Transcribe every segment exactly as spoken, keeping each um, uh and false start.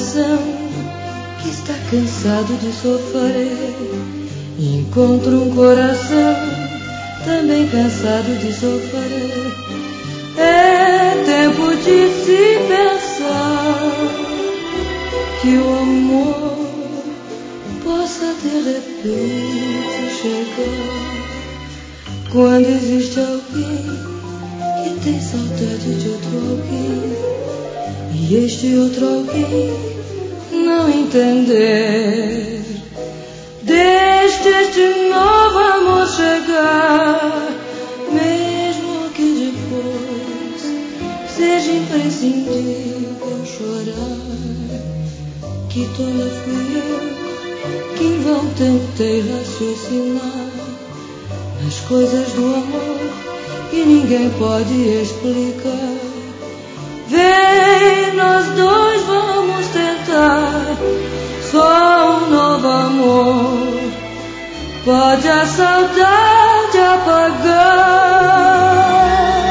coração que está cansado de sofrer. Encontro um coração também cansado de sofrer. É tempo de se pensar que o amor possa de repente chegar. Quando existe alguém que tem saudade de outro alguém e este outro alguém não entender, deixe este novo amor chegar, mesmo que depois seja imprescindível chorar. Que tola fui eu, que em vão tentei raciocinar nas coisas do amor que ninguém pode explicar. Vem, nós dois vamos tentar, só um novo amor pode a saudade apagar.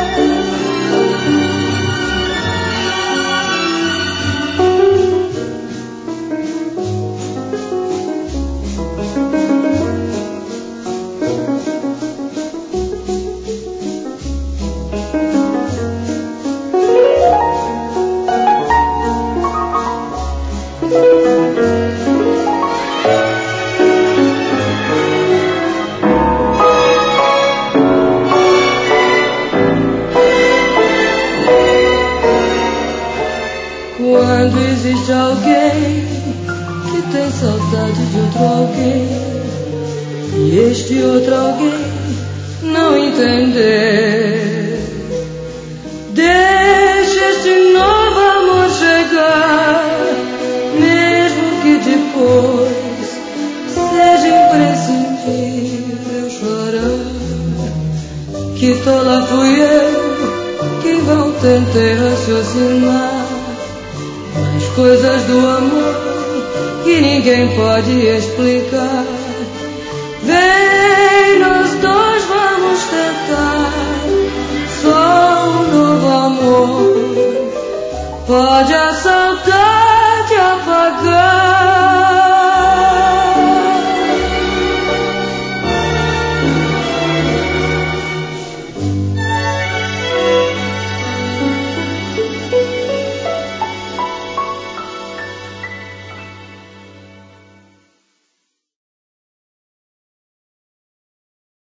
Quando existe alguém que tem saudade de outro alguém e este outro alguém não entender, deixe este novo amor chegar, mesmo que depois seja imprescindível chorar. Que tola fui eu, que em vão tentei raciocinar as coisas do amor que ninguém pode explicar. Vem, nós dois vamos tentar, só um novo amor pode a saudade